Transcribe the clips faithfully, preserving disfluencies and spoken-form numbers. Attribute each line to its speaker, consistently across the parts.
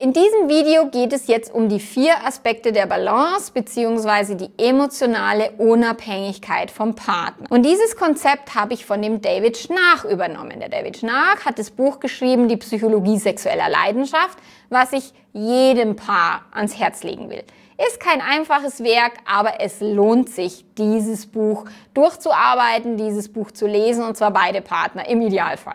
Speaker 1: In diesem Video geht es jetzt um die vier Aspekte der Balance bzw. die emotionale Unabhängigkeit vom Partner. Und dieses Konzept habe ich von dem David Schnarch übernommen. Der David Schnarch hat das Buch geschrieben, Die Psychologie sexueller Leidenschaft, was ich jedem Paar ans Herz legen will. Ist kein einfaches Werk, aber es lohnt sich, dieses Buch durchzuarbeiten, dieses Buch zu lesen, und zwar beide Partner im Idealfall.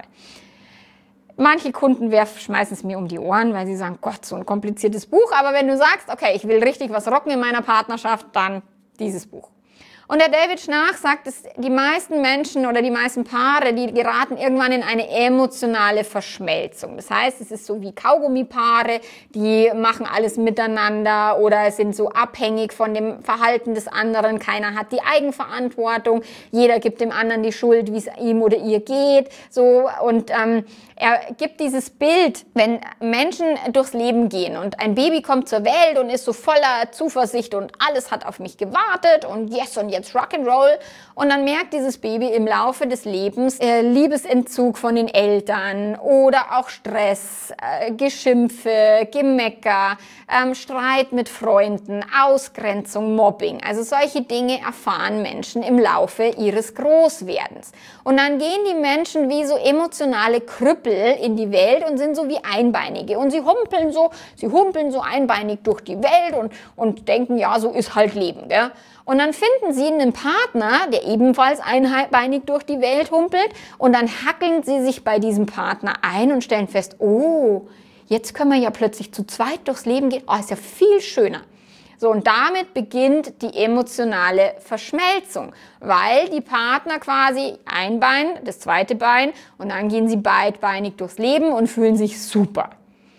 Speaker 1: Manche Kunden werfen, schmeißen es mir um die Ohren, weil sie sagen, Gott, so ein kompliziertes Buch. Aber wenn du sagst, okay, ich will richtig was rocken in meiner Partnerschaft, dann dieses Buch. Und der David Schnarch sagt, dass die meisten Menschen oder die meisten Paare, die geraten irgendwann in eine emotionale Verschmelzung. Das heißt, es ist so wie Kaugummipaare, die machen alles miteinander oder sind so abhängig von dem Verhalten des anderen. Keiner hat die Eigenverantwortung, jeder gibt dem anderen die Schuld, wie es ihm oder ihr geht. So, und ähm, er gibt dieses Bild, wenn Menschen durchs Leben gehen und ein Baby kommt zur Welt und ist so voller Zuversicht und alles hat auf mich gewartet und yes und jetzt Rock'n'Roll, und dann merkt dieses Baby im Laufe des Lebens äh, Liebesentzug von den Eltern oder auch Stress, äh, Geschimpfe, Gemecker, ähm, Streit mit Freunden, Ausgrenzung, Mobbing. Also solche Dinge erfahren Menschen im Laufe ihres Großwerdens. Und dann gehen die Menschen wie so emotionale Krüppel in die Welt und sind so wie Einbeinige. Und sie humpeln so, sie humpeln so einbeinig durch die Welt und, und denken, ja, so ist halt Leben, gell? Und dann finden sie einen Partner, der ebenfalls einbeinig durch die Welt humpelt, und dann hackeln sie sich bei diesem Partner ein und stellen fest, oh, jetzt können wir ja plötzlich zu zweit durchs Leben gehen. Oh, ist ja viel schöner. So, und damit beginnt die emotionale Verschmelzung, weil die Partner quasi ein Bein, das zweite Bein, und dann gehen sie beidbeinig durchs Leben und fühlen sich super.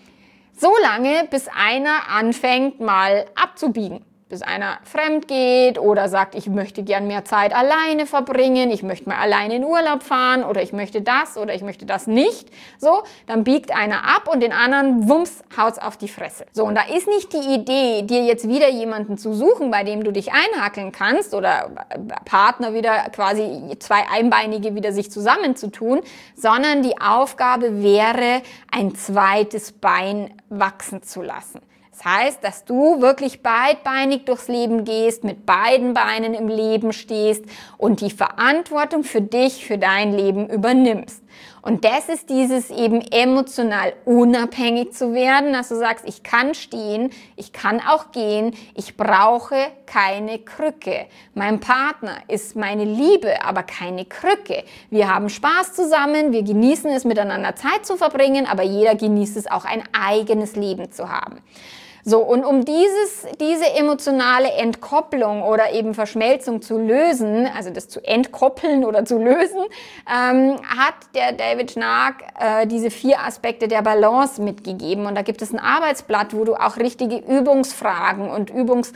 Speaker 1: So lange, bis einer anfängt mal abzubiegen. Bis einer fremd geht oder sagt, ich möchte gern mehr Zeit alleine verbringen, ich möchte mal alleine in Urlaub fahren oder ich möchte das oder ich möchte das nicht. So, dann biegt einer ab und den anderen, wumms, haut's auf die Fresse. So, und da ist nicht die Idee, dir jetzt wieder jemanden zu suchen, bei dem du dich einhackeln kannst oder Partner wieder quasi zwei Einbeinige wieder sich zusammenzutun, sondern die Aufgabe wäre, ein zweites Bein wachsen zu lassen. Das heißt, dass du wirklich beidbeinig durchs Leben gehst, mit beiden Beinen im Leben stehst und die Verantwortung für dich, für dein Leben übernimmst. Und das ist dieses eben emotional unabhängig zu werden, dass du sagst, ich kann stehen, ich kann auch gehen, ich brauche keine Krücke. Mein Partner ist meine Liebe, aber keine Krücke. Wir haben Spaß zusammen, wir genießen es, miteinander Zeit zu verbringen, aber jeder genießt es auch, ein eigenes Leben zu haben. So, und um dieses, diese emotionale Entkopplung oder eben Verschmelzung zu lösen, also das zu entkoppeln oder zu lösen, ähm, hat der David Schnarch äh, diese vier Aspekte der Balance mitgegeben. Und da gibt es ein Arbeitsblatt, wo du auch richtige Übungsfragen und Übungssätze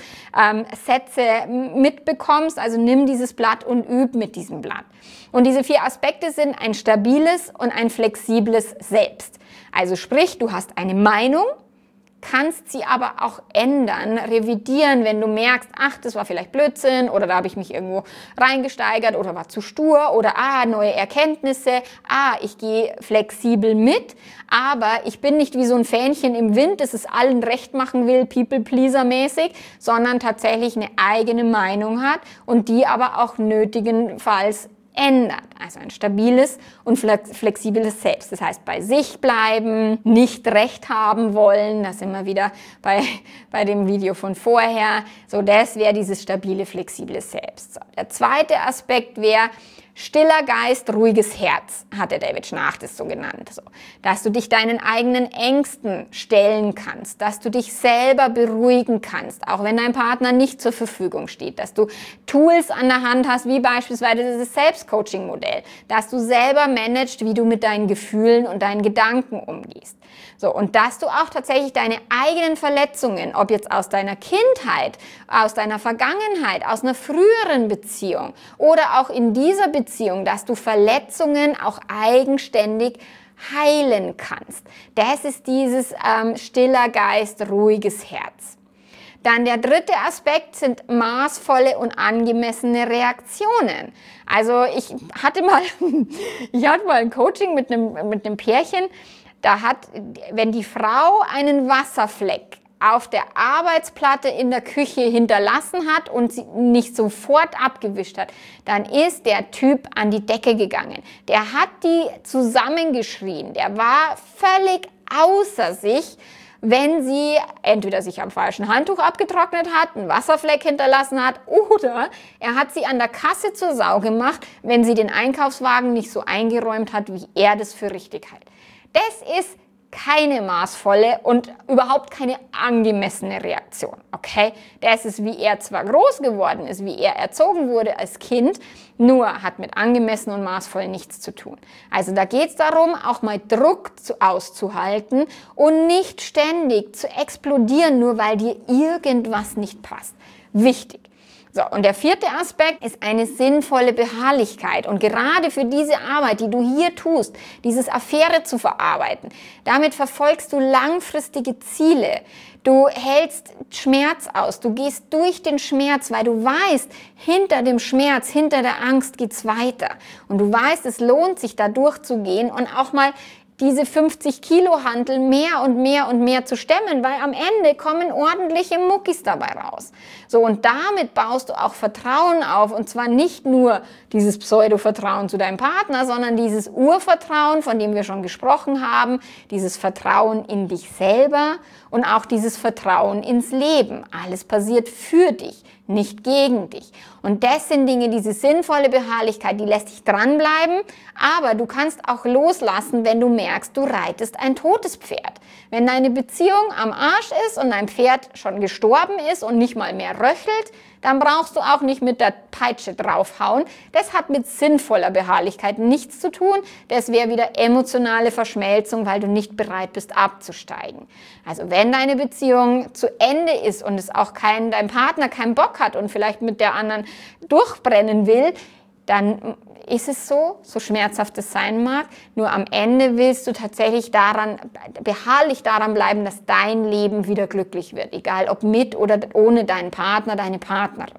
Speaker 1: ähm, mitbekommst. Also nimm dieses Blatt und üb mit diesem Blatt. Und diese vier Aspekte sind ein stabiles und ein flexibles Selbst. Also sprich, du hast eine Meinung, kannst sie aber auch ändern, revidieren, wenn du merkst, ach, das war vielleicht Blödsinn oder da habe ich mich irgendwo reingesteigert oder war zu stur oder ah, neue Erkenntnisse, ah, ich gehe flexibel mit, aber ich bin nicht wie so ein Fähnchen im Wind, das es allen recht machen will, People-Pleaser-mäßig, sondern tatsächlich eine eigene Meinung hat und die aber auch nötigenfalls ändert. Also ein stabiles und flexibles Selbst. Das heißt, bei sich bleiben, nicht recht haben wollen. Da sind wir wieder bei, bei dem Video von vorher. So, das wäre dieses stabile, flexible Selbst. So, der zweite Aspekt wäre stiller Geist, ruhiges Herz, hat der David Schnarch das so genannt. So, dass du dich deinen eigenen Ängsten stellen kannst, dass du dich selber beruhigen kannst, auch wenn dein Partner nicht zur Verfügung steht, dass du Tools an der Hand hast, wie beispielsweise dieses Selbstcoaching-Modell, dass du selber managst, wie du mit deinen Gefühlen und deinen Gedanken umgehst. So, und dass du auch tatsächlich deine eigenen Verletzungen, ob jetzt aus deiner Kindheit, aus deiner Vergangenheit, aus einer früheren Beziehung oder auch in dieser Beziehung, dass du Verletzungen auch eigenständig heilen kannst. Das ist dieses ähm, stiller Geist, ruhiges Herz. Dann der dritte Aspekt sind maßvolle und angemessene Reaktionen. Also ich hatte mal, ich hatte mal ein Coaching mit einem, mit einem Pärchen, Da hat, wenn die Frau einen Wasserfleck auf der Arbeitsplatte in der Küche hinterlassen hat und sie nicht sofort abgewischt hat, dann ist der Typ an die Decke gegangen. Der hat die zusammengeschrien. Der war völlig außer sich, wenn sie entweder sich am falschen Handtuch abgetrocknet hat, einen Wasserfleck hinterlassen hat oder er hat sie an der Kasse zur Sau gemacht, wenn sie den Einkaufswagen nicht so eingeräumt hat, wie er das für richtig hält. Das ist keine maßvolle und überhaupt keine angemessene Reaktion, okay? Das ist, wie er zwar groß geworden ist, wie er erzogen wurde als Kind, nur hat mit angemessen und maßvoll nichts zu tun. Also da geht es darum, auch mal Druck zu, auszuhalten und nicht ständig zu explodieren, nur weil dir irgendwas nicht passt. Wichtig. So, und der vierte Aspekt ist eine sinnvolle Beharrlichkeit. Und gerade für diese Arbeit, die du hier tust, dieses Affäre zu verarbeiten, damit verfolgst du langfristige Ziele. Du hältst Schmerz aus, du gehst durch den Schmerz, weil du weißt, hinter dem Schmerz, hinter der Angst geht's weiter. Und du weißt, es lohnt sich, da durchzugehen und auch mal diese fünfzig Kilo Hantel mehr und mehr und mehr zu stemmen, weil am Ende kommen ordentliche Muckis dabei raus. So, und damit baust du auch Vertrauen auf, und zwar nicht nur dieses Pseudo-Vertrauen zu deinem Partner, sondern dieses Urvertrauen, von dem wir schon gesprochen haben, dieses Vertrauen in dich selber und auch dieses Vertrauen ins Leben. Alles passiert für dich, nicht gegen dich. Und das sind Dinge, diese sinnvolle Beharrlichkeit, die lässt dich dranbleiben, aber du kannst auch loslassen, wenn du merkst, du reitest ein totes Pferd. Wenn deine Beziehung am Arsch ist und dein Pferd schon gestorben ist und nicht mal mehr röchelt, dann brauchst du auch nicht mit der Peitsche draufhauen. Das hat mit sinnvoller Beharrlichkeit nichts zu tun. Das wäre wieder emotionale Verschmelzung, weil du nicht bereit bist abzusteigen. Also wenn deine Beziehung zu Ende ist und es auch kein, dein Partner keinen Bock hat und vielleicht mit der anderen durchbrennen will, dann ist es so, so schmerzhaft es sein mag, nur am Ende willst du tatsächlich daran, beharrlich daran bleiben, dass dein Leben wieder glücklich wird, egal ob mit oder ohne deinen Partner, deine Partnerin.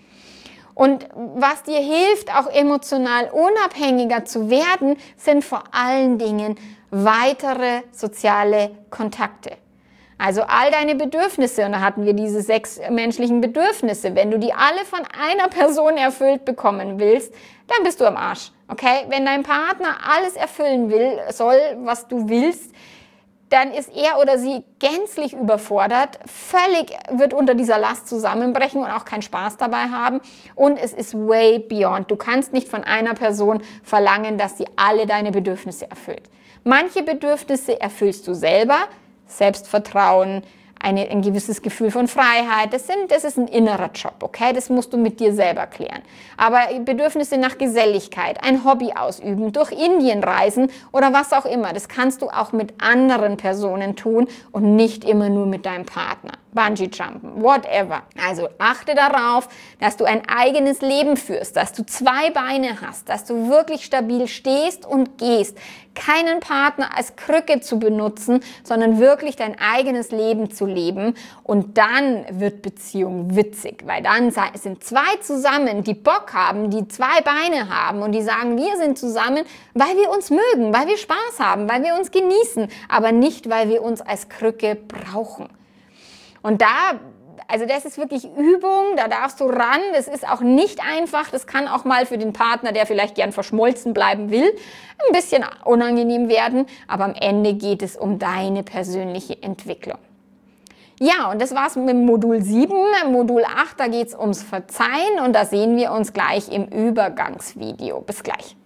Speaker 1: Und was dir hilft, auch emotional unabhängiger zu werden, sind vor allen Dingen weitere soziale Kontakte. Also all deine Bedürfnisse, und da hatten wir diese sechs menschlichen Bedürfnisse, wenn du die alle von einer Person erfüllt bekommen willst, dann bist du am Arsch, okay? Wenn dein Partner alles erfüllen will, soll, was du willst, dann ist er oder sie gänzlich überfordert, völlig wird unter dieser Last zusammenbrechen und auch keinen Spaß dabei haben. Und es ist way beyond. Du kannst nicht von einer Person verlangen, dass sie alle deine Bedürfnisse erfüllt. Manche Bedürfnisse erfüllst du selber, Selbstvertrauen, eine, ein gewisses Gefühl von Freiheit, das, sind, das ist ein innerer Job, okay? Das musst du mit dir selber klären. Aber Bedürfnisse nach Geselligkeit, ein Hobby ausüben, durch Indien reisen oder was auch immer, das kannst du auch mit anderen Personen tun und nicht immer nur mit deinem Partner. Bungee-Jumpen, whatever. Also achte darauf, dass du ein eigenes Leben führst, dass du zwei Beine hast, dass du wirklich stabil stehst und gehst. Keinen Partner als Krücke zu benutzen, sondern wirklich dein eigenes Leben zu leben. Und dann wird Beziehung witzig, weil dann sind zwei zusammen, die Bock haben, die zwei Beine haben und die sagen, wir sind zusammen, weil wir uns mögen, weil wir Spaß haben, weil wir uns genießen, aber nicht, weil wir uns als Krücke brauchen. Und da, also das ist wirklich Übung, da darfst du ran, das ist auch nicht einfach, das kann auch mal für den Partner, der vielleicht gern verschmolzen bleiben will, ein bisschen unangenehm werden, aber am Ende geht es um deine persönliche Entwicklung. Ja, und das war's mit Modul sieben. Modul acht, da geht's ums Verzeihen und da sehen wir uns gleich im Übergangsvideo. Bis gleich.